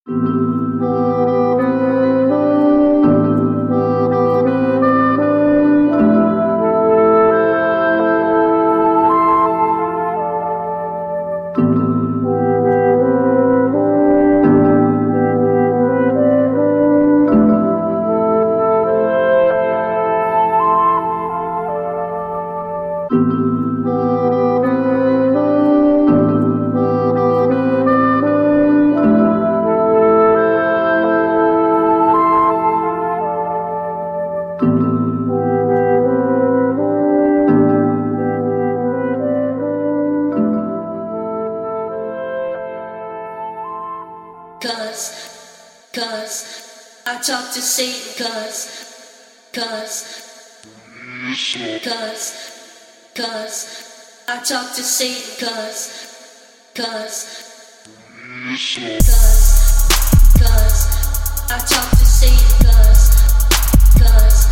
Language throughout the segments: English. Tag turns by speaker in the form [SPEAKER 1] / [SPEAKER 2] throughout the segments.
[SPEAKER 1] Cause I talk to Satan, cause I talk to Satan, cause I talk to Satan, cause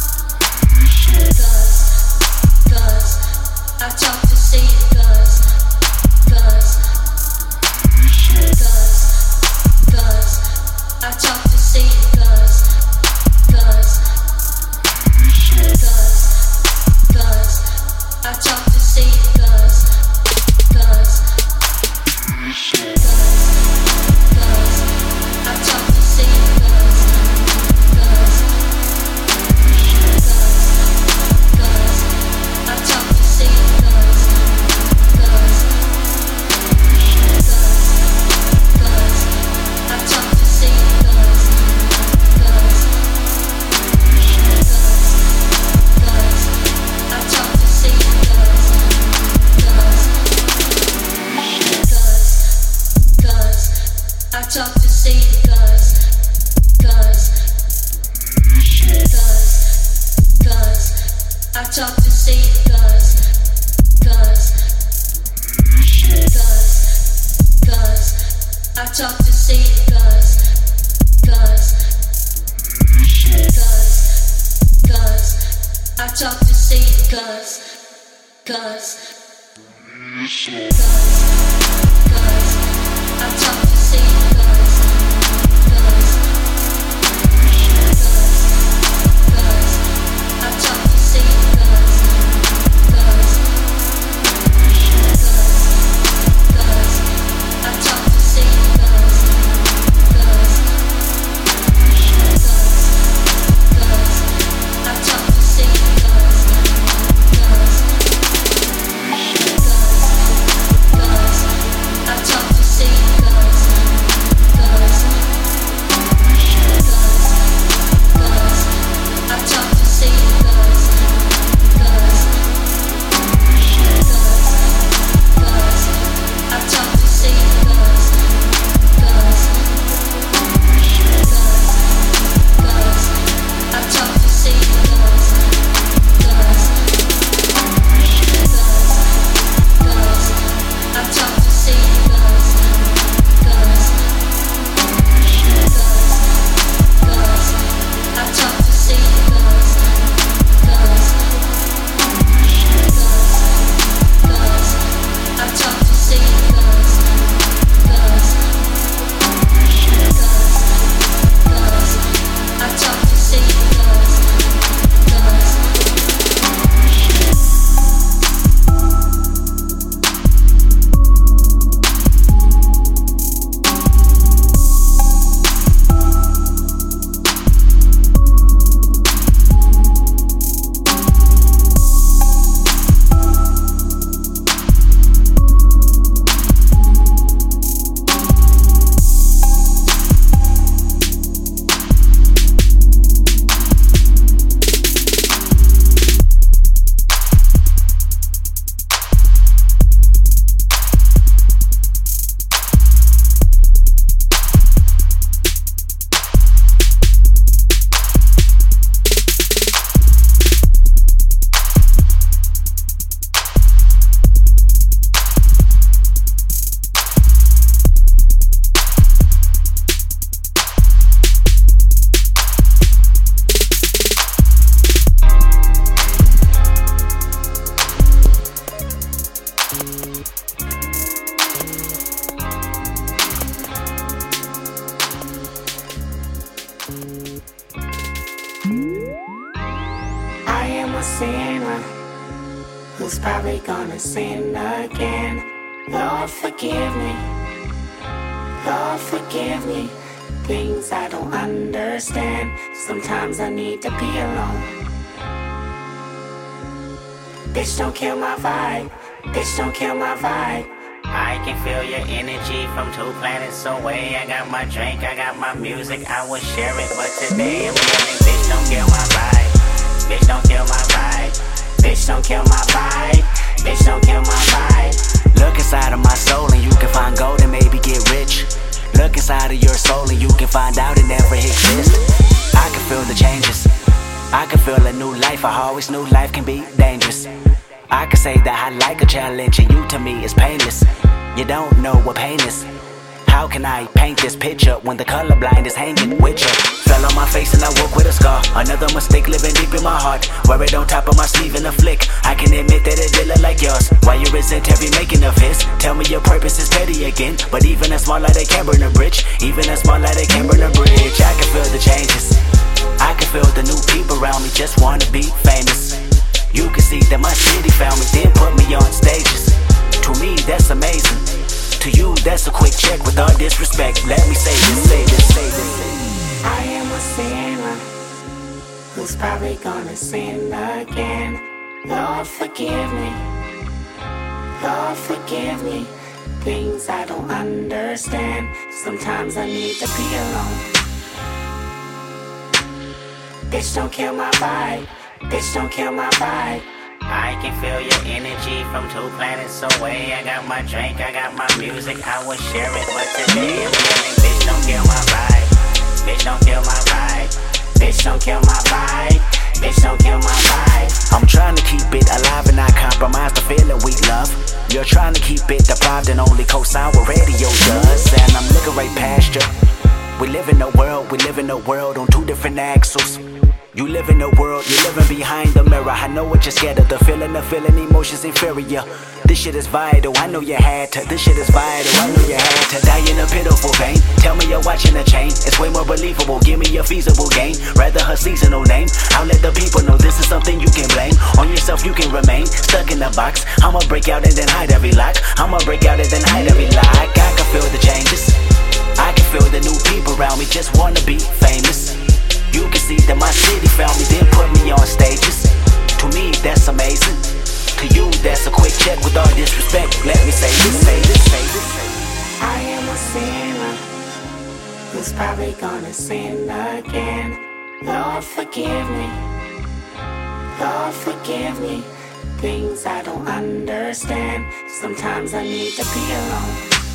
[SPEAKER 1] I talk to Satan, I talk to Satan, I talk to Satan, I talk to I talk
[SPEAKER 2] who's probably gonna sin again. Lord, forgive me. Lord, forgive me. Things I don't understand. Sometimes I need to be alone. Bitch, don't kill my vibe. Bitch, don't kill my vibe.
[SPEAKER 3] I can feel your energy from 2 planets away. I got my drink, I got my music, I would share it, but today I'm yelling, bitch, don't kill my vibe. Bitch, don't kill my vibe. Bitch, don't kill my vibe. Bitch, don't kill my vibe.
[SPEAKER 4] Look inside of my soul and you can find gold and maybe get rich. Look inside of your soul and you can find out it never exists. I can feel the changes. I can feel a new life. I always knew life can be dangerous. I can say that I like a challenge and you to me is painless. You don't know what pain is. How can I paint this picture when the colorblind is hanging with you? Fell on my face and I woke with a scar. Another mistake living deep in my heart. Wear it on top of my sleeve in a flick. I can admit that it did look like yours. Why you resent every making of his? Tell me your purpose is petty again. But even a small light, they can burn a bridge. Even a small light, they can burn a bridge. I can feel the changes. I can feel the new people around me just wanna be famous. You can see that my city found me, then put me on stages. To me, that's amazing. To you, that's a quick check with all disrespect. Let me say this, say this, say this.
[SPEAKER 2] I am a sinner who's probably gonna sin again. Lord, forgive me. Lord, forgive me. Things I don't understand. Sometimes I need to be alone. Bitch, don't kill my vibe. Bitch, don't kill my vibe.
[SPEAKER 3] I can feel your energy from 2 planets away. I got my drink, I got my music, I would share it, but today I'm yelling, bitch, don't kill my vibe. Bitch, don't kill my vibe. Bitch, don't kill my vibe. Bitch, don't kill my vibe.
[SPEAKER 4] I'm trying to keep it alive and not compromise the feeling we love. You're trying to keep it deprived and only co-sign what radio does. And I'm looking right past you. We live in a world on 2 different axles. You live in a world, you're living behind the mirror. I know what you're scared of, the feeling emotions inferior. This shit is vital, I know you had to. This shit is vital, I know you had to. Die in a pitiful pain, tell me you're watching a chain. It's way more believable, give me a feasible gain. Rather her seasonal name, I'll let the people know this is something you can blame. On yourself you can remain, stuck in the box. I'ma break out and then hide every lock. I'ma break out and then hide every lock. I can feel the changes. I can feel the new people around me just wanna be famous. You can see that my city found me, then put me on stages. To me, that's amazing. To you, that's a quick check with all disrespect. Let me say this, say this, say this.
[SPEAKER 2] I am a sinner who's probably gonna sin again. Lord, forgive me. Lord, forgive me. Things I don't understand. Sometimes I need to be alone.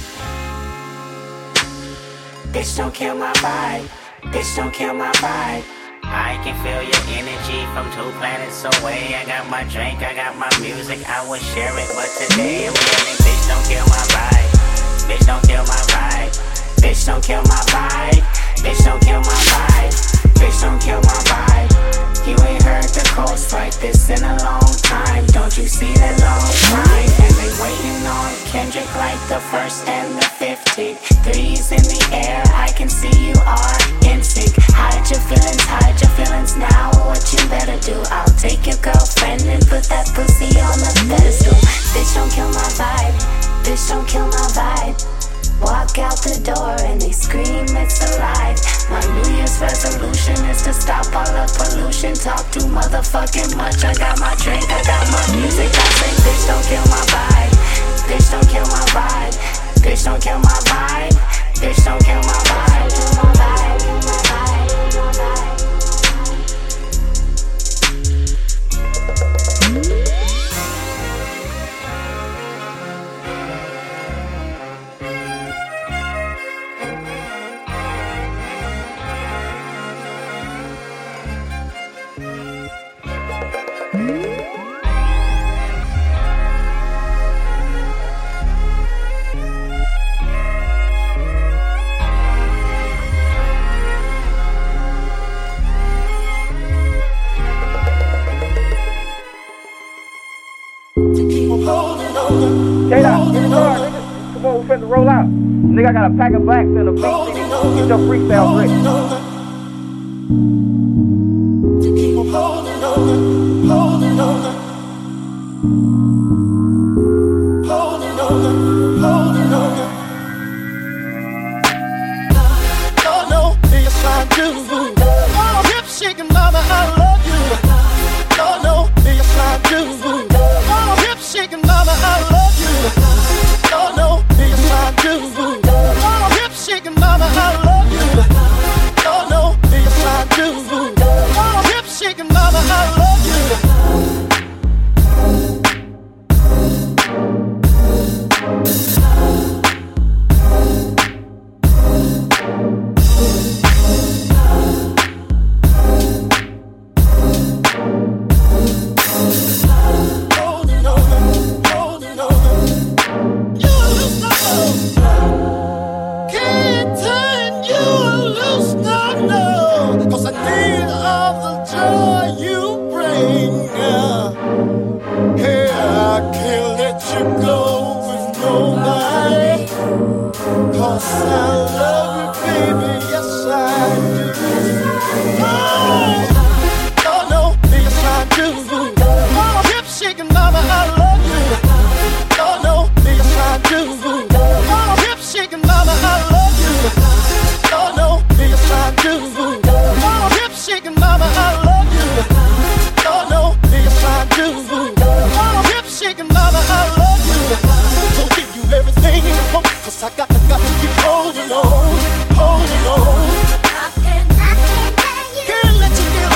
[SPEAKER 2] Bitch, don't kill my vibe. Bitch, don't kill my vibe.
[SPEAKER 3] I can feel your energy from 2 planets away. I got my drink, I got my music, I would share it, but today I'm yelling, bitch, don't kill my vibe. Bitch, don't kill my vibe. Bitch, don't kill my vibe. Bitch, don't kill my vibe. Bitch, don't kill my vibe. You ain't heard the coast like this in a long time. Don't you see that long line? And they waiting on Kendrick like the 1st and the 15th. 3's in the air, I can see you are in sync. Hide your feelings now. What you better do? I'll take your girlfriend and put that pussy on the pedestal. Bitch, don't kill my vibe. Bitch, don't kill my vibe. Walk out the door and they scream it's alive. My New Year's resolution is to stop all the pollution. Talk too motherfucking much. I got my drink, I got my music. I say bitch don't kill my vibe. Bitch don't kill my vibe. Bitch don't kill my vibe. Bitch don't kill my vibe. Kill my vibe. Kill my vibe. Kill my vibe.
[SPEAKER 5] J-Dot, get in the car, nigga. Come on, we finna roll out. Nigga, I got a pack of blacks and a big city. Get your freestyle ready.
[SPEAKER 2] Holding on.
[SPEAKER 6] trying to do? Oh, hip shaking mama, I love you. Lord, no, you're trying to do. Oh, hip shaking mama, I love you. Lord, no, you're trying to do. Oh, hip shaking mama, I love you. Lord, no, you're trying to do. Oh, hip shaking mama, I love you. Can't let you get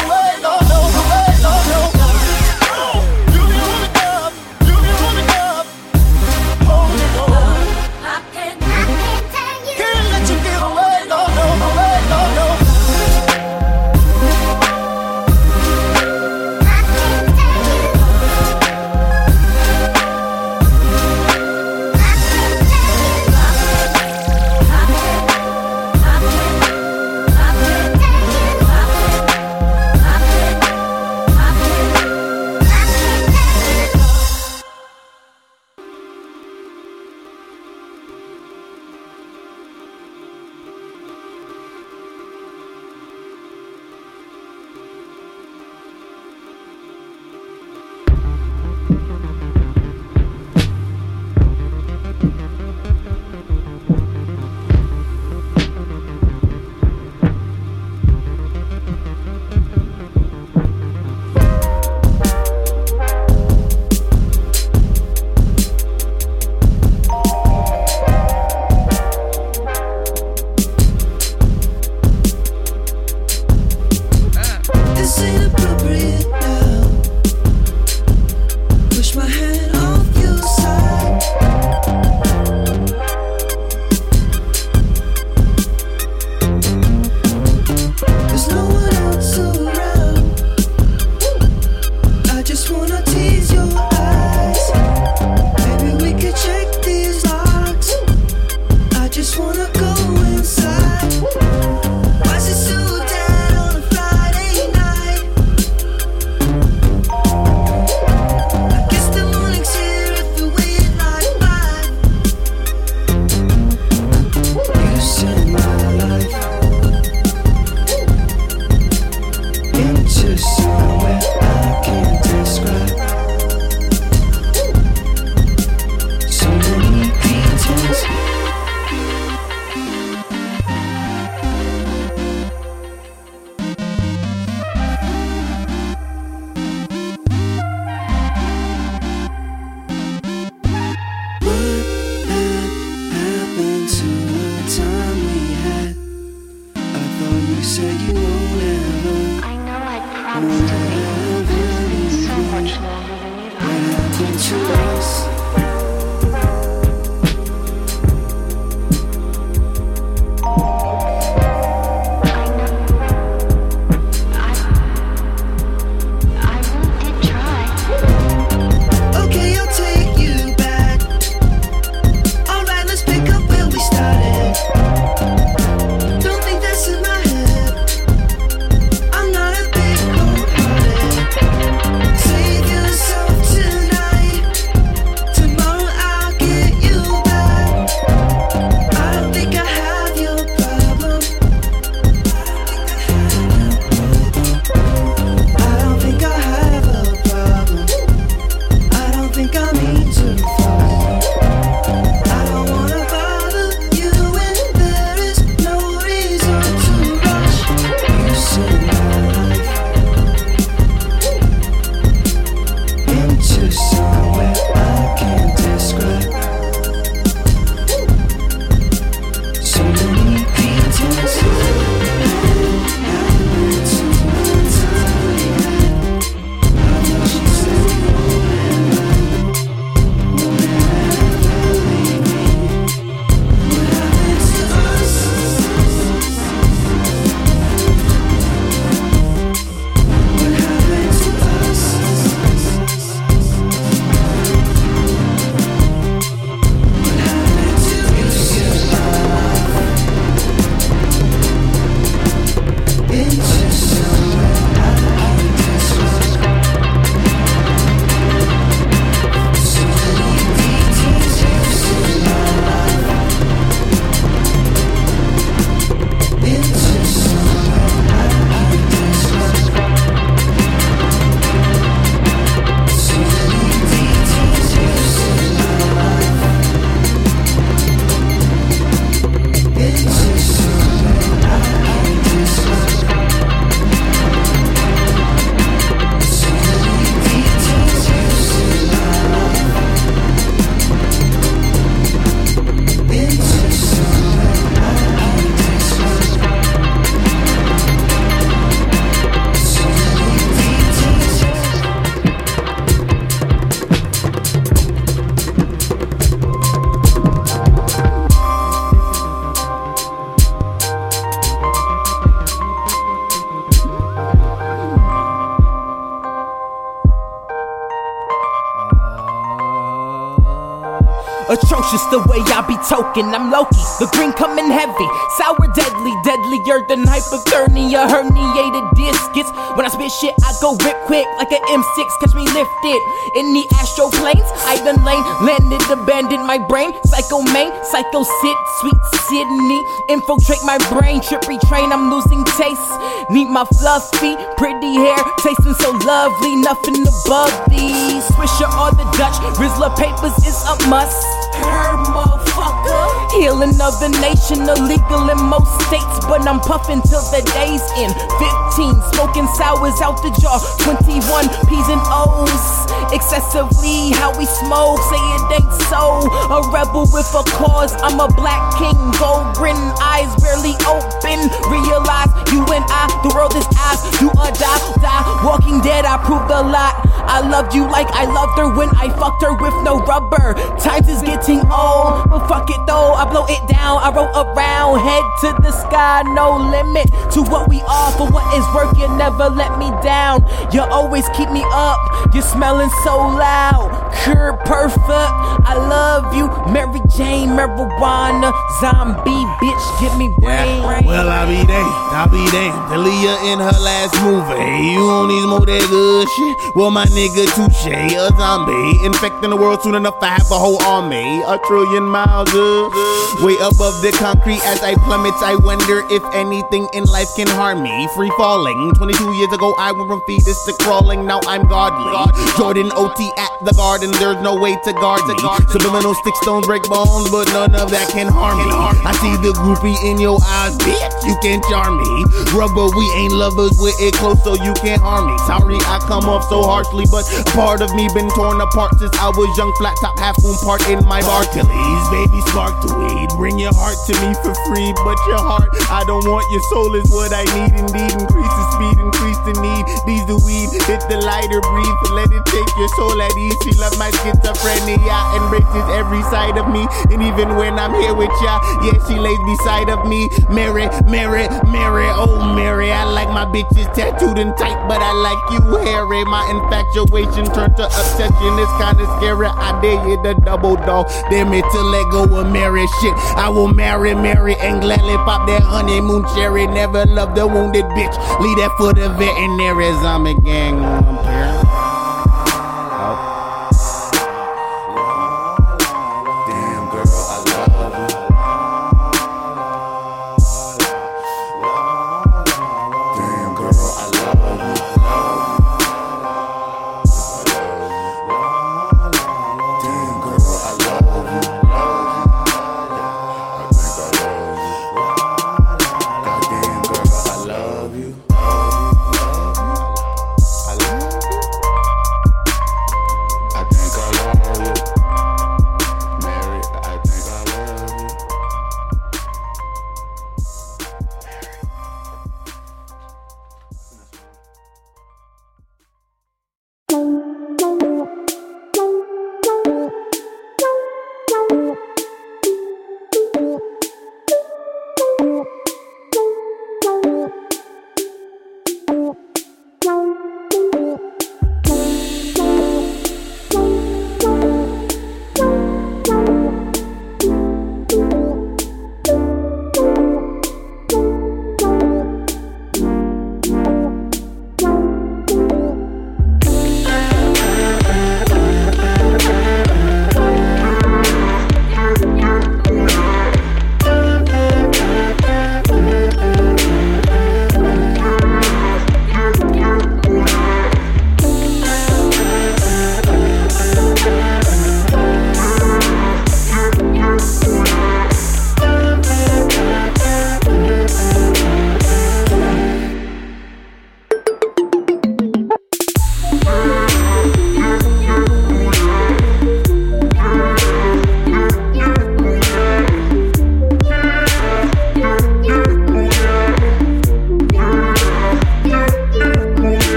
[SPEAKER 7] ferocious the way I be token. I'm Loki, the green coming heavy, sour deadly, deadlier than hypothermia, herniated discs. When I spit shit, I go rip quick like an M6. Catch me lifted in the astro planes. Island lane, landed, abandoned my brain. Psycho main, psycho sit, sweet Sydney. Infiltrate my brain, trip retrain, I'm losing taste. Need my fluffy, pretty hair, tasting so lovely. Nothing above these. Swisher or the Dutch, Rizzler papers is a must. Her motherfucker. Healing of the nation, illegal in most states, but I'm puffing till the day's end. 15, smoking sours out the jar. 21, P's and O's. Excessively how we smoke, say it ain't so. A rebel with a cause, I'm a black king. Gold grin, eyes barely open. Realize you and I, the world is ours. You or die. Walking dead, I proved a lot. I loved you like I loved her when I fucked her with no rubber. Times is getting old, but fuck it though, I blow it down. I roll around, head to the sky, no limit to what we are. For what is worth, you never let me down. You always keep me up, you're smelling so loud. Cure perfect, I love you. Mary Jane, marijuana, zombie, bitch, give me brain.
[SPEAKER 8] Yeah. Well, I'll be damned. Talia in her last movie. You on these more that good shit? Well, my nigga Touche, a zombie. Infecting the world soon enough, I have a whole army. 1 trillion miles up, way above the concrete as I plummet. I wonder if anything in life can harm me. Free falling. 22 years ago, I went from fetus to crawling. Now I'm godly. Jordan OT at the garden. There's no way to guard me. Subliminal sticks don't break bones, but none of that can harm me. I see the groupie in your eyes, bitch. You can charm me. Rubber, we ain't lovers. We're it close, so you can't harm me. Sorry, I come off so harshly, but a part of me been torn apart since I was young. Flat top, half moon part in my Barclays. Baby, spark the weed. Bring your heart to me for free, but your heart, I don't want. Your soul is what I need. Indeed, increase the speed, increase the need. These the weed, hit the lighter, breathe. Let it take your soul at ease. She love my schizophrenia, embraces every side of me. And even when I'm here with ya, yeah, she lays beside of me. Mary, Mary, Mary, oh Mary. I like my bitches tattooed and tight, but I like you hairy. My infatuation turned to obsession. It's kinda scary. I dare you to double dog. Dare me to let go of Mary shit. I will marry Mary and gladly pop that honeymoon cherry. Never love the wounded bitch. Leave that for the veterinary. Zombie gang up here.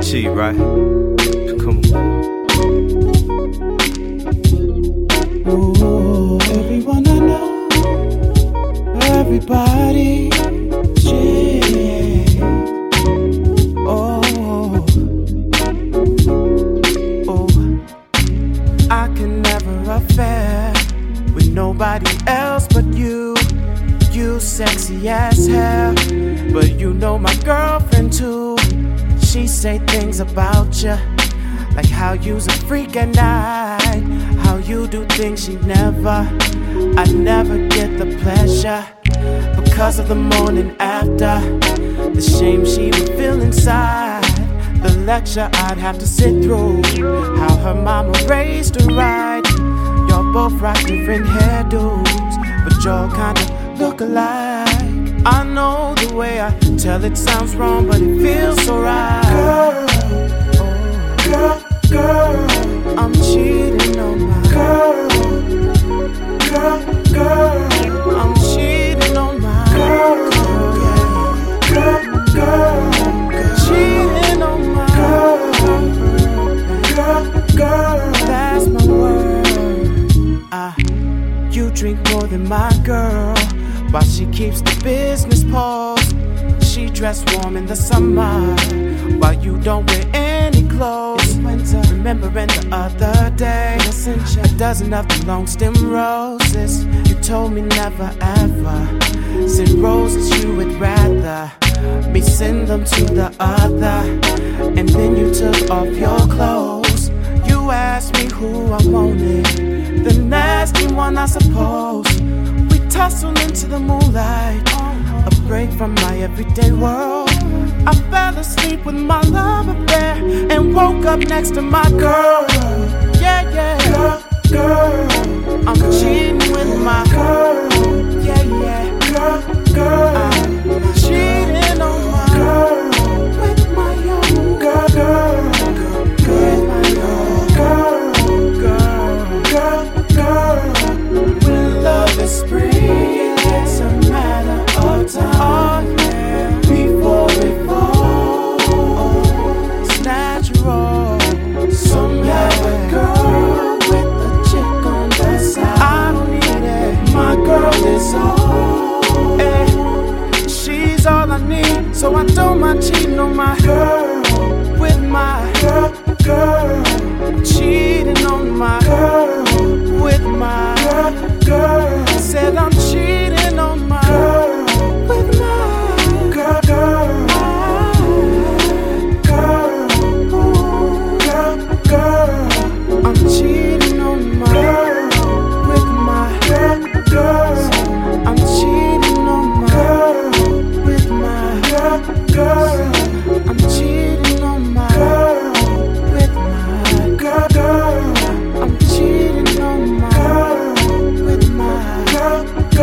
[SPEAKER 9] cheat, right? Come on.
[SPEAKER 10] Ooh, everyone I know, everybody, yeah. Oh, I can never affair with nobody else but you. You sexy as hell, but you know my girlfriend too. She say things about you, like how you's a freak at night, how you do things she never. I never get the pleasure because of the morning after, the shame she would feel inside, the lecture I'd have to sit through, how her mama raised her right. Y'all both rock different hairdos, but y'all kinda look alike. I know the way I tell it sounds wrong, but it feels so right. Girl, girl, I'm cheating on my girl. Girl, I'm cheating on my girl. Girl, cheating on my girl. That's my word. You drink more than my girl, while she keeps the business paused. She dress warm in the summer, while you don't wear any clothes. Winter, remembering the other day, a dozen of the long stem roses. You told me never ever send roses, you would rather me send them to the other. And then you took off your clothes. You asked me who I wanted, the nasty one I suppose. We tussle into the moonlight, a break from my everyday world. I fell asleep with my love affair and woke up next to my girl. Yeah, yeah, girl, I'm cheating with my girl. Yeah, yeah, girl, I'm cheating on my girl with my young girl. With my young girl. When love is free, it's a matter of time. Before it falls, it's natural. Some have a girl with a chick on the side. I don't need it. My girl is all. She's all I need, so I don't mind cheating on my girl with my girl. Cheating on my girl with my girl. Said I'm cheating on my girl with my girl. I'm cheating on my girl with my girl. I'm cheating on my girl with my girl. I'm cheating on my girl with my girl. I'm cheating on my girl with my girl.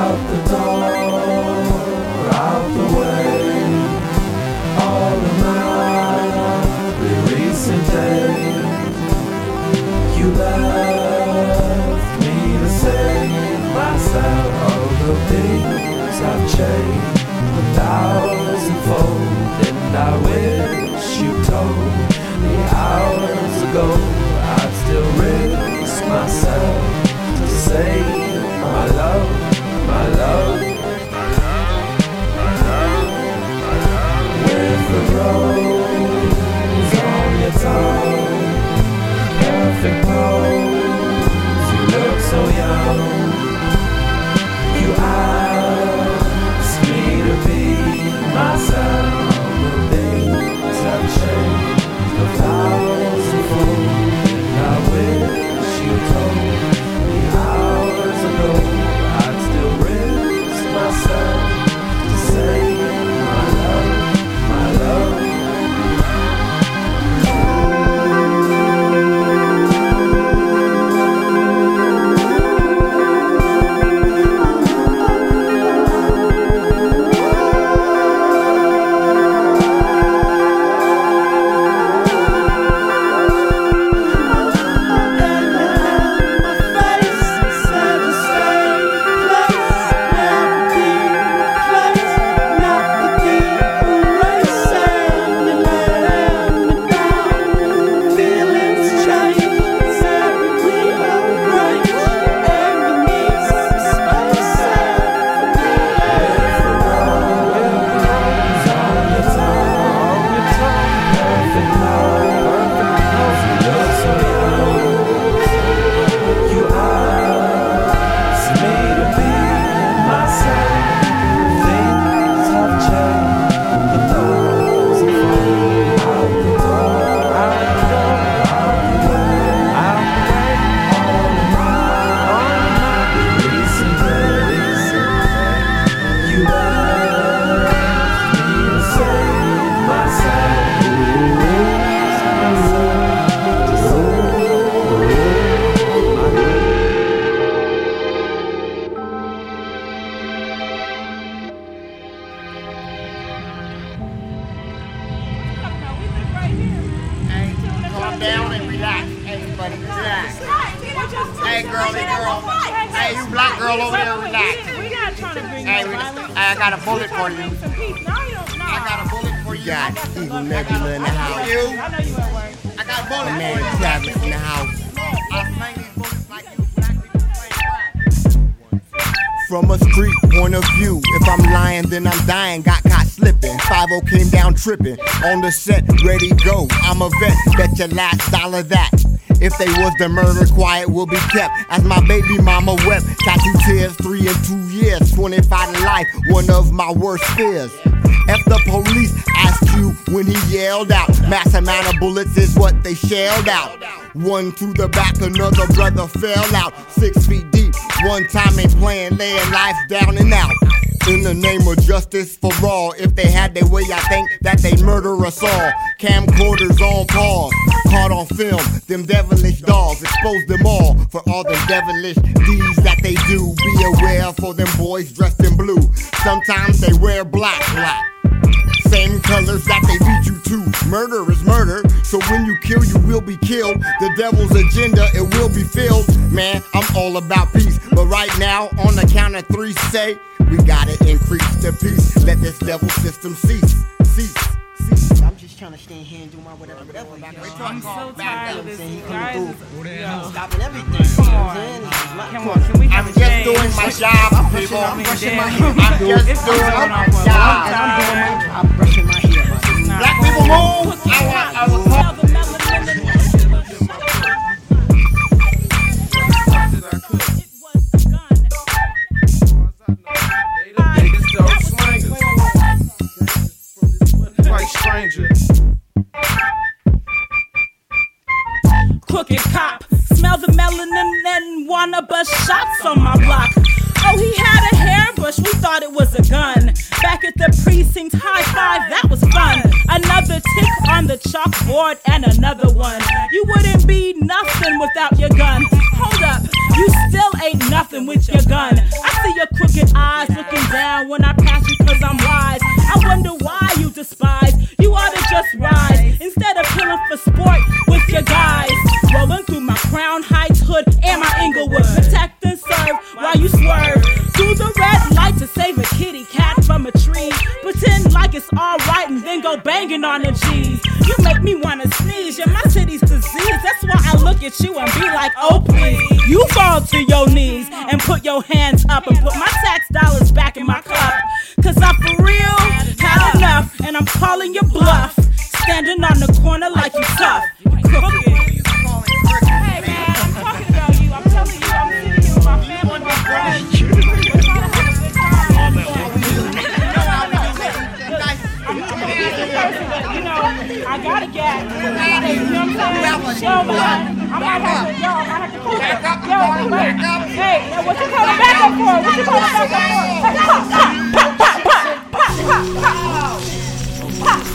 [SPEAKER 11] Out the door, out the way, all of my recent days. You left me to save myself. All the things I've changed 1,000-fold, and I wish you told me hours ago. I'd still risk myself to save my love, my love. With the rose on your tongue, perfect pose, you look so young. You asked me to be myself. The things have changed 1,000-fold, and I wish you told me hours ago. I'd still risk myself to save my love, my love.
[SPEAKER 12] From a street point of view, if I'm lying, then I'm dying. Got caught slipping. 5-0 came down tripping. On the set, ready, go. I'm a vet, bet your last dollar that. If they was to murder, quiet will be kept. As my baby mama wept, tattoo tears, 3 and 2 years, 25 to life, one of my worst fears. F the police asked you when he yelled out. Mass amount of bullets is what they shelled out. One to the back, another brother fell out. 6 feet deep, one time ain't playing, laying life down and out. In the name of justice for all, if they had their way, I think that they'd murder us all. Camcorders on pause, caught on film, them devilish dogs, expose them all for all them devilish deeds that they do. Be aware for them boys dressed in blue. Sometimes they wear black. Same colors that they beat you to. Murder is murder, so when you kill, you will be killed. The devil's agenda, it will be filled. Man, I'm all about peace, but right now, on the count of 3, say, we gotta increase the peace. Let this devil system cease. I'm just trying to stand here and do my whatever.
[SPEAKER 13] I'm so tired of this.
[SPEAKER 12] Stopping everything.
[SPEAKER 13] Come on, can we have
[SPEAKER 12] I'm just doing my job, people. I'm brushing my hair. I'm just doing my job. I'm brushing my hair. Black people move. I was
[SPEAKER 13] stranger. Crooked cop, smell the melanin and wanna bust shots on my block. Oh, he had a hairbrush, we thought it was a gun. Back at the precinct, high five, that was fun. Another tick on the chalkboard and another one. You wouldn't be nothing without your gun. Hold up, you still ain't nothing with your gun. I see your crooked eyes looking down when I pass you cause I'm wise. I wonder why you despise. You ought to just rise instead of killing for sport with your guys. Rolling through my Crown Heights hood and my Inglewood. Protect and serve while you swerve through the red light to save a kitty cat from a tree. Pretend like it's alright and then go banging on the G's. You make me wanna sneeze, yeah, my city's disease. That's why I look at you and be like, oh please. You fall to your knees and put your hands up and put my tax dollars back in my cup. Cause I for real had enough and I'm calling your bluff. Standing on the corner like you tough. You crooked. Hey man, I'm talking about you. I'm telling you, I'm sitting here with my family, my friends. You know, I gotta get. You know what I'm saying? Yo, man, I might have to pull it. Yo, wait. Hey, what you calling back up for? What you calling back up for? Hey, pop, pop, pop, pop, pop, pop, pop, pop.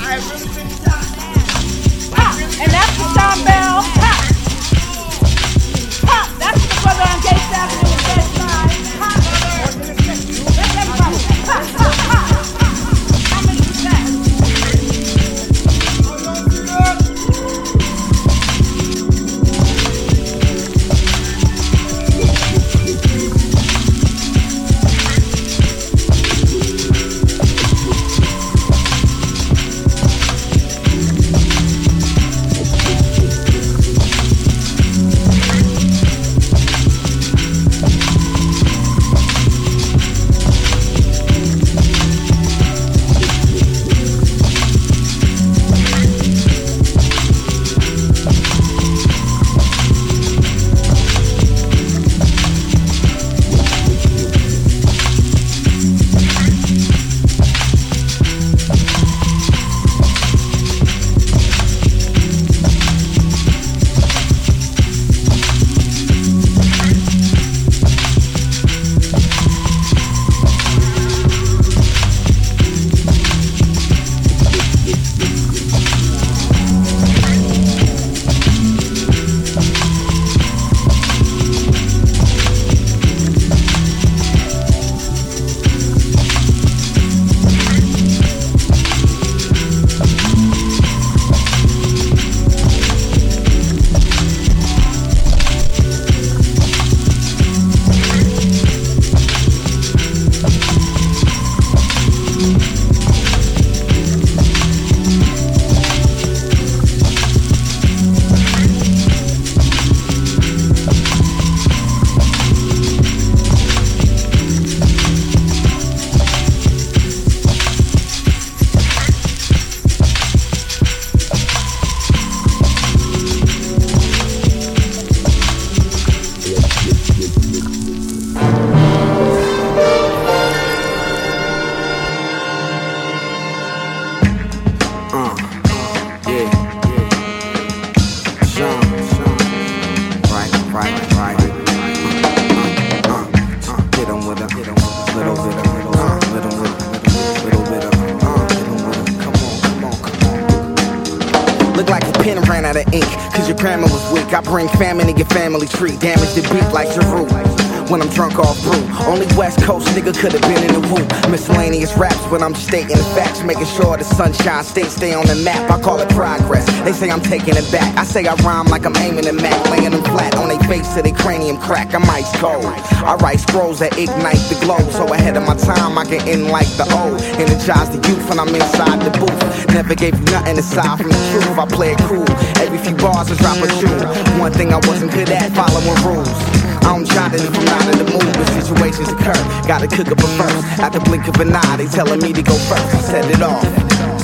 [SPEAKER 13] Pop. And that's the Sean Bell. Pop. Pop. That's the brother on Gates Avenue and Best Side. Pop. That's everybody. Pop, pop, pop. How many is that?
[SPEAKER 14] Grammar was weak. I bring famine in your family tree. Damage the beat like Giroux. When I'm drunk off brew. Only West Coast nigga could have been in the woo. Miscellaneous raps when I'm stating the facts. Making sure the Sunshine State stay on the map. I call it progress. They say I'm taking it back. I say I rhyme like I'm aiming at Mac. Laying them flat on their face to their cranium crack. I'm ice cold. I write scrolls that ignite the glow. So ahead of my time I get in like the old. Energize the youth when I'm inside the booth. Never gave you nothing aside from the truth. I play it cool. Every few bars I drop a tune. One thing I wasn't good at, following rules. I don't try to live out of the mood when situations occur. Gotta cook up a verse. At the blink of an eye, they telling me to go first. I set it off.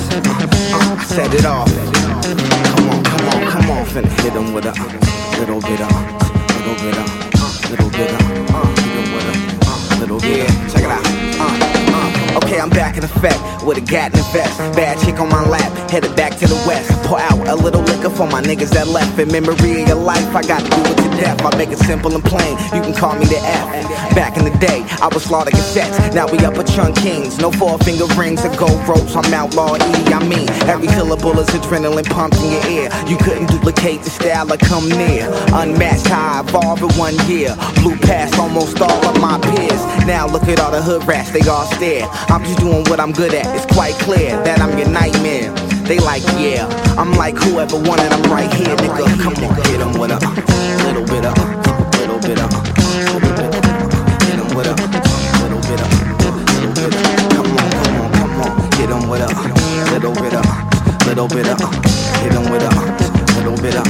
[SPEAKER 14] I set it off. Come on, come on, come on. Finna hit them with a little bit of, little bit of, little bit of, hit them with a little bit. Yeah, check it out. Okay, I'm back in effect with a gat in the vest. Bad chick on my lap, headed back to the west. Pour out a little liquor for my niggas that left. In memory of your life, I gotta do it today. death. I make it simple and plain, you can call me the F. Back in the day, I was slaughter cassettes. Now we up a Chunk Kings. No 4-finger rings or gold ropes. I'm outlaw E. I mean, every syllable is adrenaline pumped in your ear. You couldn't duplicate the style or come near. Unmatched how I evolved in 1 year. Blew past almost all of my peers. Now look at all the hood rats, they all stare. I'm just doing what I'm good at. It's quite clear that I'm your nightmare. They like, yeah, I'm like whoever wanted, I'm right here, nigga. Come on, hit 'em with a little bit of, little bit of, little bit of, hit 'em with a little bit of, little bit of. Come on, hit 'em with a little bit of, little bit of, hit 'em with a little bit of.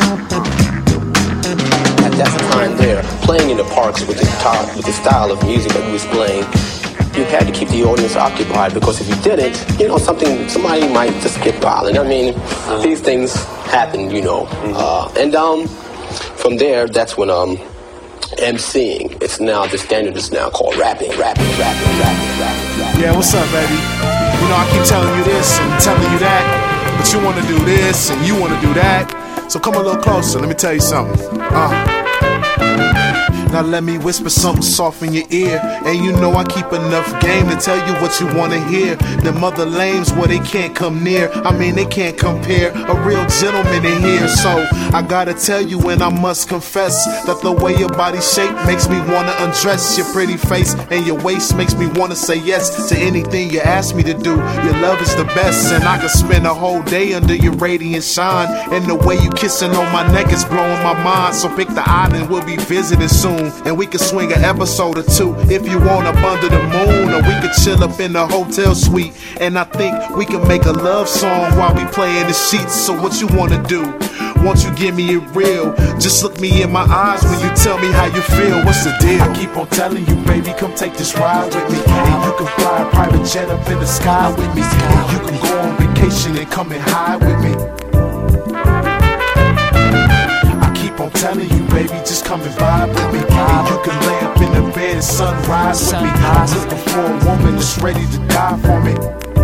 [SPEAKER 15] At that time there, playing in the parks with the style of music that we was playing, you had to keep the audience occupied, because if you didn't, you know, somebody might just get violent. I mean, these things happen, you know. And from there, that's when MCing, it's now, the standard is now called rapping.
[SPEAKER 10] Yeah, what's up, baby? You know, I keep telling you this and telling you that, but you want to do this and you want to do that. So come a little closer, let me tell you something. Now let me whisper something soft in your ear. And you know I keep enough game to tell you what you wanna hear. Them other lames where they can't come near, I mean they can't compare. A real gentleman in here. So I gotta tell you, and I must confess, that the way your body shape makes me wanna undress. Your pretty face and your waist makes me wanna say yes to anything you ask me to do. Your love is the best, and I could spend a whole day under your radiant shine. And the way you kissing on my neck is blowing my mind. So pick the island, we'll be visiting soon. And we can swing an episode or two if you want, up under the moon. Or we could chill up in the hotel suite. And I think we can make a love song while we play in the sheets. So what you wanna do? Won't you give me it real? Just look me in my eyes when you tell me how you feel. What's the deal? I keep on telling you, baby, come take this ride with me. And you can fly a private jet up in the sky with me. And you can go on vacation and come and hide with me. I'm telling you, baby, just come and vibe with me. And you can lay up in the bed and sunrise with me. I'm looking for a woman that's ready to die for me.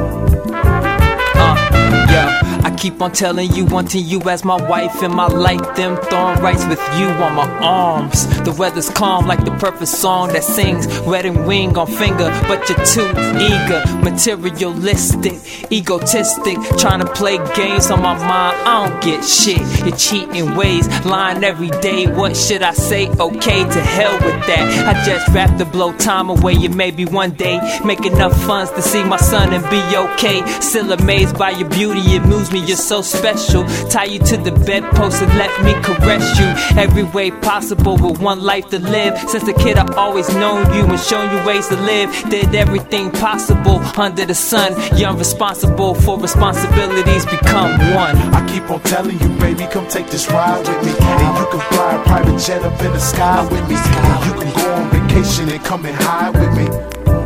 [SPEAKER 7] Yeah, I keep on telling you, wanting you as my wife in my life. Them thorn rights with you on my arms. The weather's calm like the perfect song that sings wedding ring on finger, but you're too eager, materialistic, egotistic, trying to play games on my mind. I don't get shit. You're cheating ways, lying every day. What should I say? Okay, to hell with that. I just rap to blow time away, and maybe one day make enough funds to see my son and be okay. Still amazed by your beauty, it moves me, you're so special. Tie you to the bedpost and let me caress you every way possible, with one life to live. Since a kid I always known you and shown you ways to live. Did everything possible under the sun. You're responsible for responsibilities, become one.
[SPEAKER 10] I keep on telling you, baby, come take this ride with me. And you can fly a private jet up in the sky with me. And you can go on vacation and come and hide with me.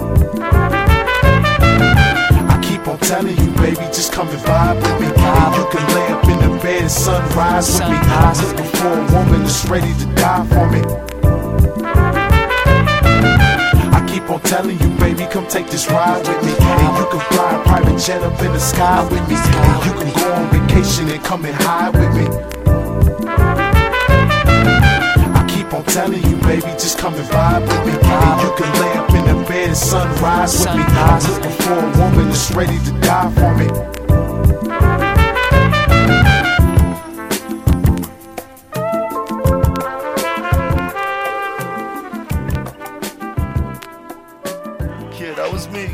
[SPEAKER 10] I'm telling you, baby, just come and vibe with me. And you can lay up in the bed and sunrise with me. I'm looking for a woman that's ready to die for me. I keep on telling you, baby, come take this ride with me. And you can fly a private jet up in the sky with me. And you can go on vacation and come and hide with me. I keep on telling you, baby, just come and vibe with me. And you can lay up in the bed and sunrise with me. I'm looking for a woman that's ready to die for me.
[SPEAKER 16] Yeah, that was me.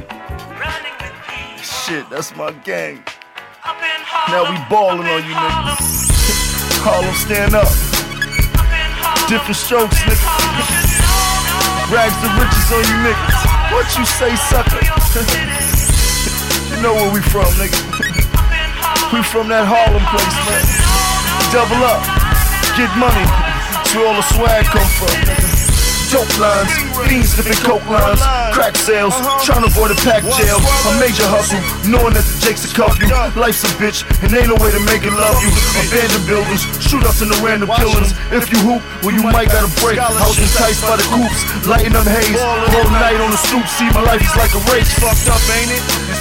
[SPEAKER 16] Shit, that's my gang. Now we ballin' on you niggas. Harlem, stand up. Different strokes, nigga. Rags the riches on you niggas. What you say, sucker? You know where we from, nigga. We from that Harlem place, man. Double up, get money. That's where all the swag come from, nigga. Dope lines, fiends sniffing coke lines, crack sales, trying to avoid a packed jail. A major hustle, knowing that the Jakes will cuff you. Life's a bitch, and ain't no way to make it love you. Abandoned buildings, shoot us in the random killings. If you hoop, well you might gotta break. House enticed by the coops, lighting up haze. All night on the stoop, see my life is like a race. Fucked up, ain't it?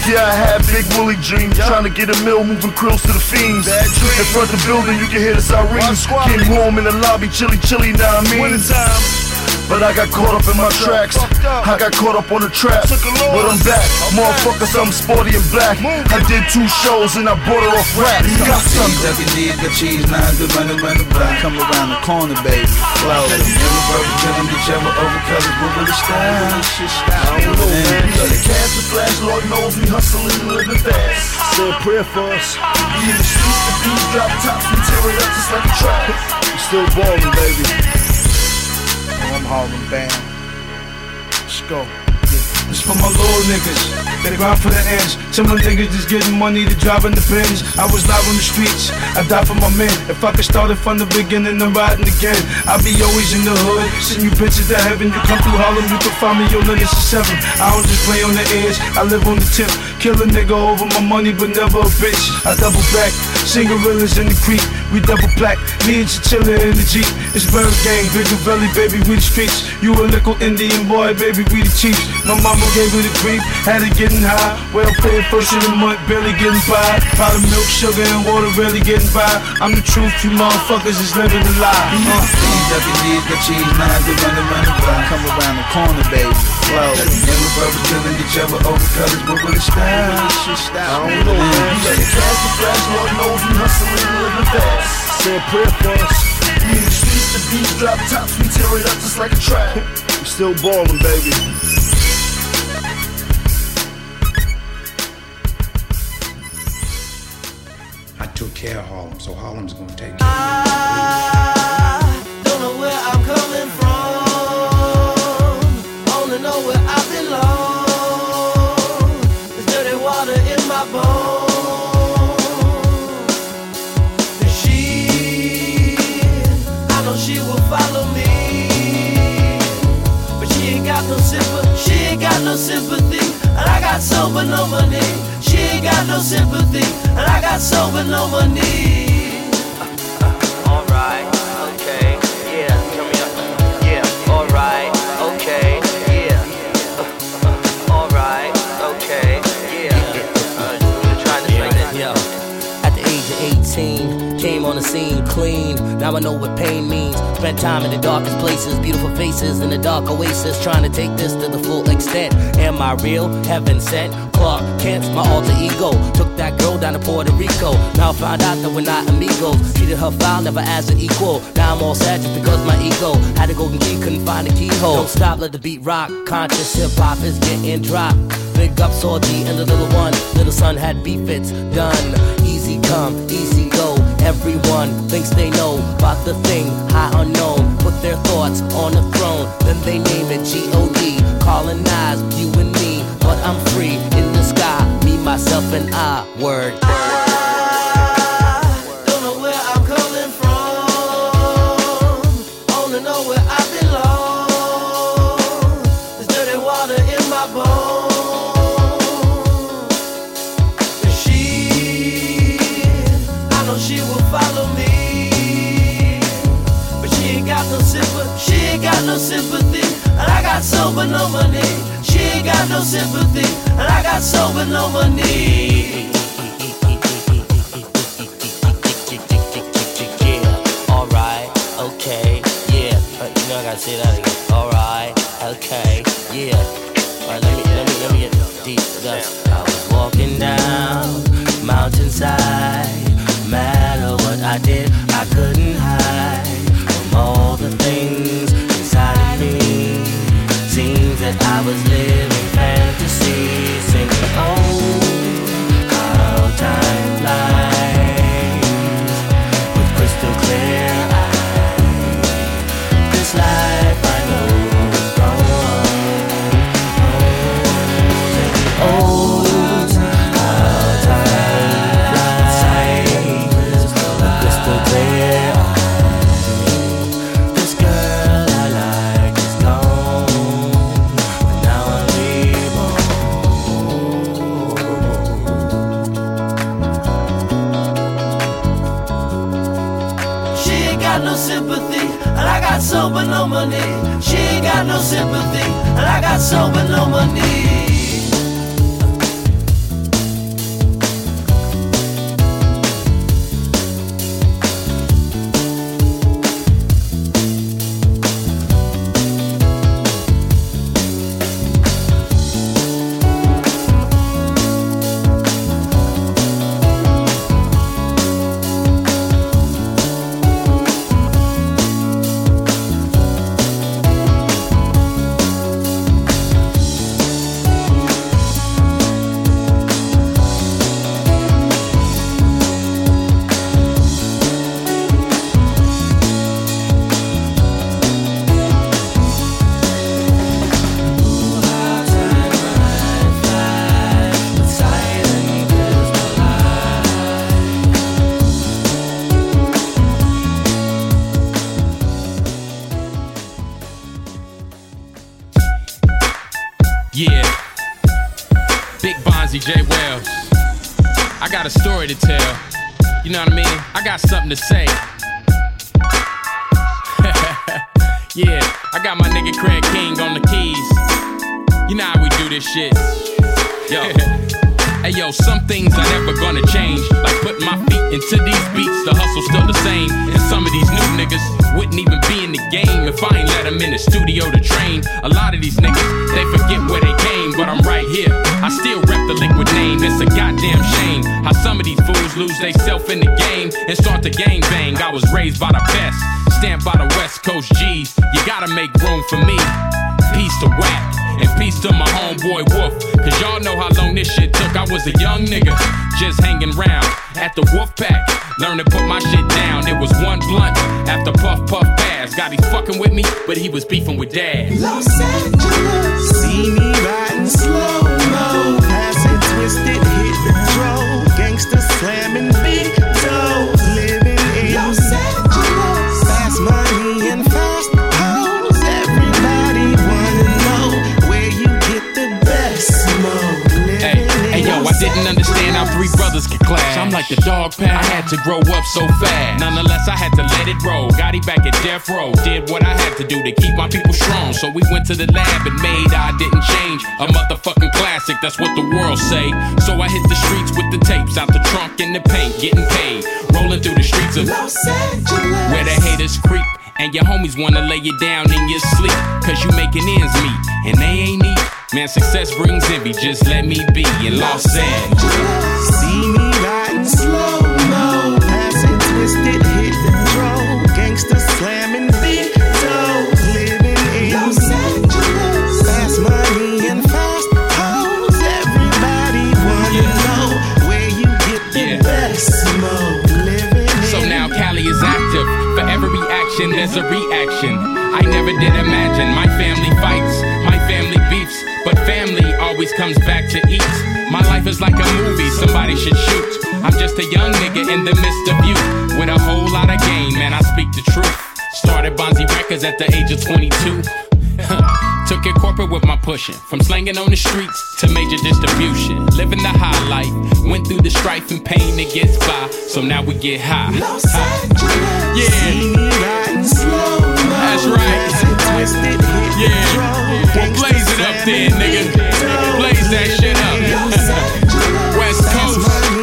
[SPEAKER 16] Yeah, I had big woolly dreams. Trying to get a mill, moving krills to the fiends. In front of the building, you can hear the sirens. Getting warm in the lobby, chilly, now I mean. But I got caught up in my tracks. I got caught up on the trap. But I'm back, motherfuckers, I'm sporty and black. I did 2 shows and I brought it off rap. Got some
[SPEAKER 17] ducky D's, got cheese lines to run the block. Come around the corner, baby. Flow. Killing each other over colors, but with the style.
[SPEAKER 16] I don't know, man. The cash to flash, Lord knows we hustling and living fast. Say a prayer for us. We in the streets, the beats drop tops, we tear it up just like a trap. We still ballin', baby.
[SPEAKER 17] I'm Harlem Band. Let's go. It's for my little niggas, they grind for the ends. Some of the niggas just getting money to drive in the Benz. I was live on the streets, I died for my men. If I could start it from the beginning and riding again, I'll be always in the hood, send you bitches to heaven. You come through Harlem, you can find me on Linus 7. I don't just play on the edge, I live on the tip. Kill a nigga over my money, but never a bitch. I double back, sing gorillas in the creek. We double black, me and Chinchilla in the Jeep. It's Bird Gang, Bigger Valley, baby, we the streets. You a little Indian boy, baby, we the chiefs. My mama gave her the grief, had it getting high. Welfare first of the month, barely getting by. Powder milk, sugar, and water, barely getting by. I'm the truth, you motherfuckers is living a lie.
[SPEAKER 11] Ducky D's, got cheese lines to run the block. Come around the corner, baby. Flow. Young brothers killing each other over colors, but with a style.
[SPEAKER 16] I don't know, man. Got the cash to flash, Lord knows we hustling and living fast. Say a prayer for us. We in the streets, the beats drop tops, we tear it up just like a trap. We still ballin', baby.
[SPEAKER 18] I took care of Harlem, so Harlem's gonna take care of me.
[SPEAKER 6] I don't know where I'm coming from, only know where I belong. There's dirty water in my bones. And I know she will follow me, but she ain't got no sympathy, and I got sober no money. She ain't got no sympathy, and I got sober no money.
[SPEAKER 19] Alright, okay, yeah, turn me up. Yeah, alright, okay, yeah. Alright, okay, yeah. Trying to straighten it.
[SPEAKER 7] Yo, at the age of 18, came on the scene clean. Now I know what pain means. Spent time in the darkest places, beautiful faces in the dark oasis, trying to take this to the full extent. Am I real? Heaven sent. Clark Kent's my alter ego. Took that girl down to Puerto Rico. Now I found out that we're not amigos. Treated her foul, never as an equal. Now I'm all sad just because my ego had a golden key, couldn't find the keyhole. Don't stop, let the beat rock. Conscious hip hop is getting dropped. Big up Saudi and the little one. Little son had beef, it's done. Easy come, easy go. Everyone thinks they know about the thing, high unknown. Put their thoughts on the throne, then they name it G.O.D. Colonize you and me, but I'm free in the sky. Me, myself, and I. Word.
[SPEAKER 6] I don't know where I'm coming from, only know where I belong. There's dirty water in my bones. She will follow me, but she ain't got no sympathy. She ain't got no sympathy, and I got sober no money. She ain't got no sympathy, and I got sober no money.
[SPEAKER 19] Yeah, alright, okay, yeah. You know I gotta say that again. Alright, okay, yeah. Alright, let me get deep down. I was walking down mountainside. Matter what I did, I couldn't hide from all the things inside of me. Seems that I was living fantasy, singing, oh, how time flies with crystal clear eyes. This life I know is gone. Oh,
[SPEAKER 6] sober no money. She ain't got no sympathy, and I got sober no money.
[SPEAKER 20] Yeah. Big Bonzi J. Wells. I got a story to tell. You know what I mean? I got something to say. Yeah, I got my nigga Craig King on the keys. You know how we do this shit. Yo. Hey yo, some things are never gonna change. Like putting my feet into these beats, the hustle's still the same. And some of these new niggas wouldn't even be in the game if I ain't let them in the studio to train. A lot of these niggas, they forget where they came, but I'm right here. I still rep the Liquid name, it's a goddamn shame how some of these fools lose they self in the game and start to gang bang. I was raised by the best, stamped by the West Coast G's. You gotta make room for me. Peace to Wack. And peace to my homeboy Wolf. Cause y'all know how long this shit took. I was a young nigga, just hanging round at the Wolf Pack. Learned to put my shit down. It was one blunt after Puff Puff passed. God, he's fucking with me, but he was beefing with Dad.
[SPEAKER 6] Los Angeles, see me riding slow-mo. Pass it, twisted, hit the throw. Gangsta slamming big dough. Living in Los Angeles, fast money and fast hoes. Everybody wanna know where you get the best smoke.
[SPEAKER 20] Hey yo, I didn't understand how three brothers could clash. I'm like the dog pound. I had to grow up so fast. Nonetheless, I had to let it roll. Got it back at death row. Did what I had to do to keep my people strong. So we went to the lab and made I Didn't Change. A motherfucking classic, that's what the world say. So I hit the streets with the tapes out the trunk in the paint, getting paid. Rolling through the streets of
[SPEAKER 6] Los Angeles,
[SPEAKER 20] where the haters creep. And your homies wanna lay you down in your sleep. Cause you making ends meet, and they ain't neat. Man, success brings envy, just let me be in Los Angeles.
[SPEAKER 6] See me riding slow-mo. Pass it, twisted, hit the throw. Gangsta slamming big dough. Living in Los Angeles, fast money and fast hoes. Everybody wanna know where you get the best smoke. Living
[SPEAKER 20] so now Cali is active. For every action, there's a reaction. I never did imagine my family fights, my family beefs, but family always comes back to eat. My life is like a movie somebody should shoot. I'm just a young nigga in the midst of youth with a whole lot of game, man, I speak the truth. Started Bonzi Records at the age of 22. Took it corporate with my pushing. From slanging on the streets to major distribution. Living the high life. Went through the strife and pain that gets by. So now we get high.
[SPEAKER 6] Los Angeles,
[SPEAKER 20] yeah.
[SPEAKER 6] See me riding slow-mo.
[SPEAKER 20] That's right.
[SPEAKER 6] Twisted, hit
[SPEAKER 20] yeah. Well, blaze it up then, nigga. Blaze that shit up. West Coast.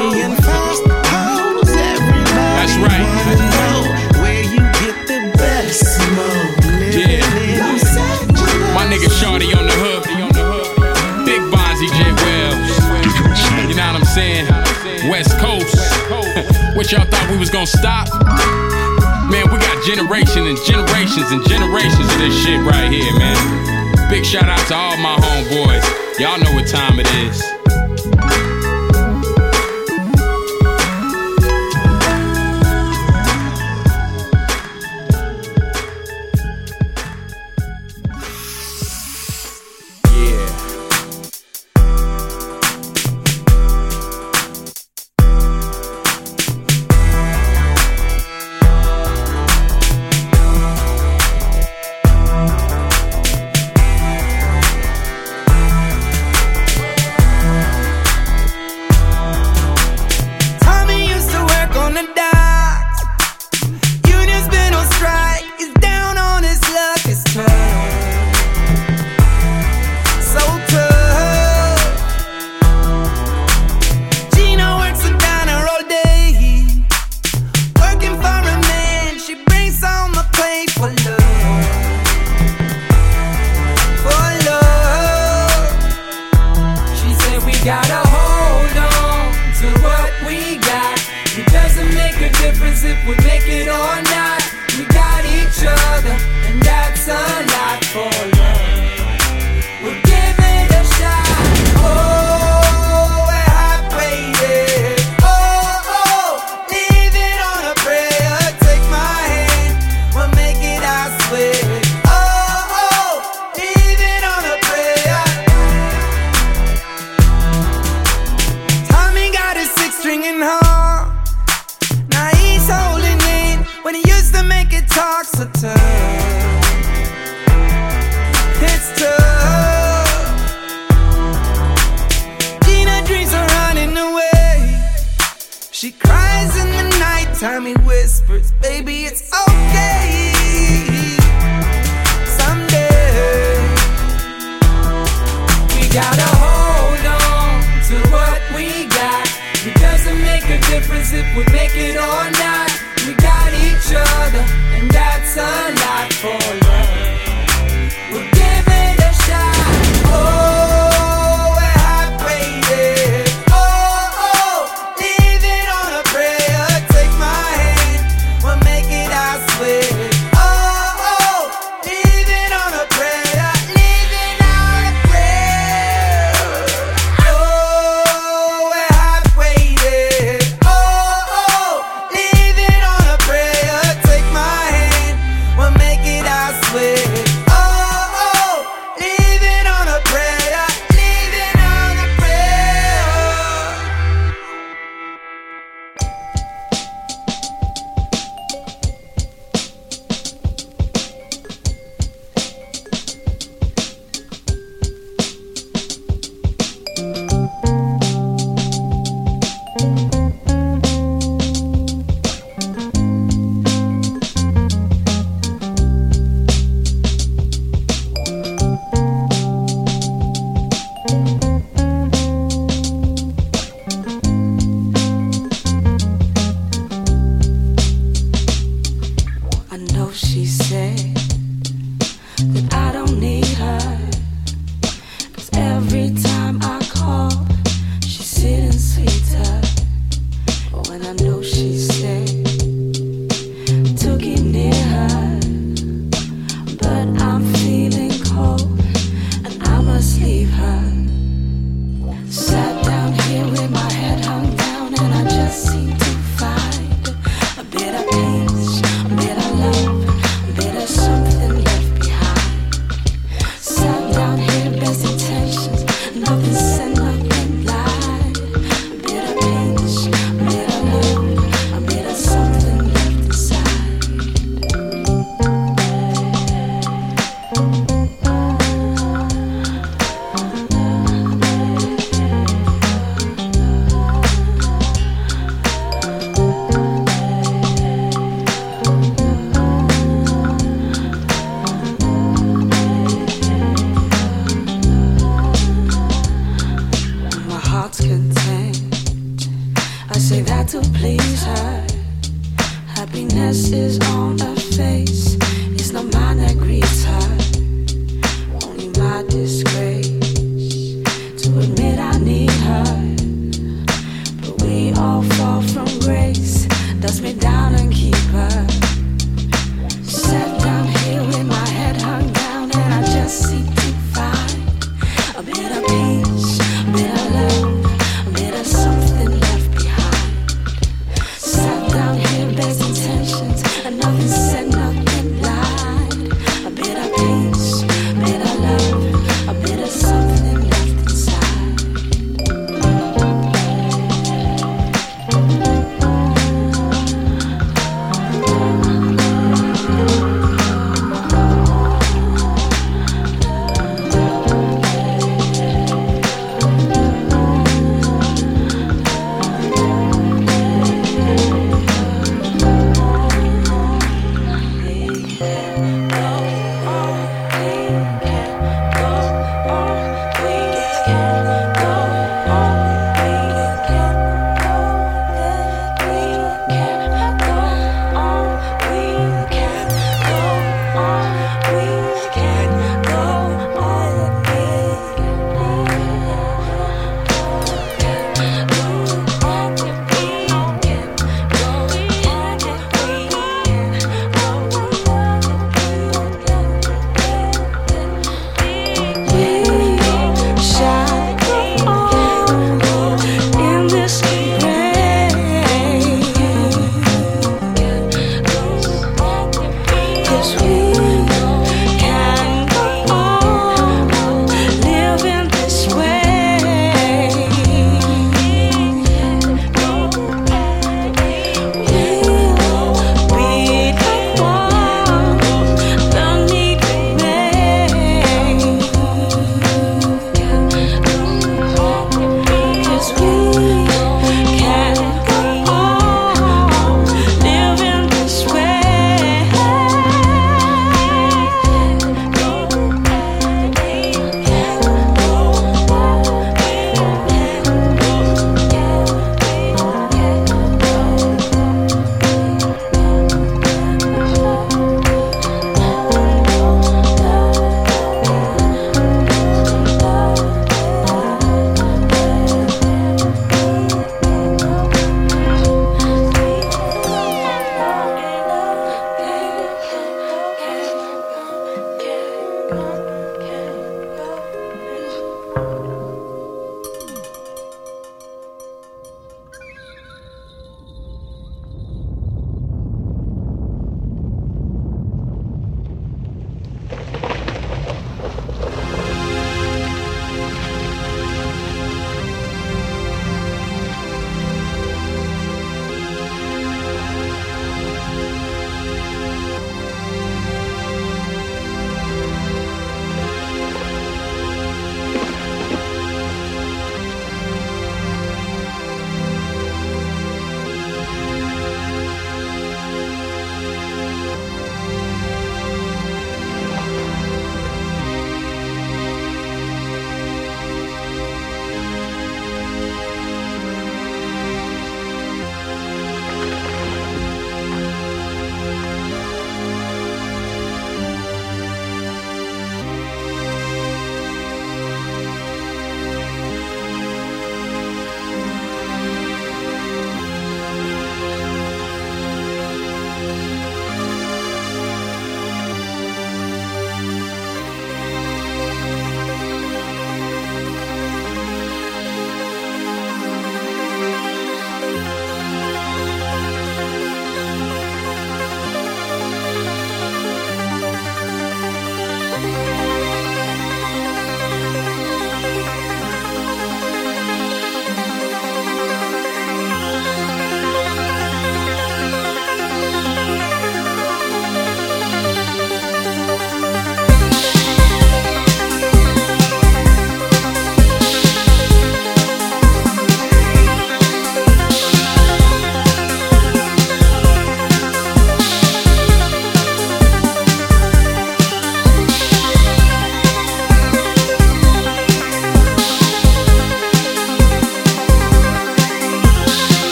[SPEAKER 20] That's right.
[SPEAKER 6] Where you get the best smoke.
[SPEAKER 20] Yeah. My nigga Shorty on the hook. Big Bonzi J. Wells. You know what I'm saying? West Coast. What y'all thought we was gonna stop? Man, we got generations and generations and generations of this shit right here, man. Big shout out to all my homeboys. Y'all know what time it is.
[SPEAKER 11] She cries in the nighttime, he whispers, baby, it's okay. Someday we gotta hold on to what we got. It doesn't make a difference if we make it or not. We got each other, and that's a lot for love. We'll give it a shot. Oh, we're heartbreaking. Oh, living on a prayer. Take my hand, we'll make it, I swear. Oh, living on a prayer. Living on a prayer. Oh, we're heartbreaking. Oh, living on a prayer. Take my hand, we'll make it, I swear.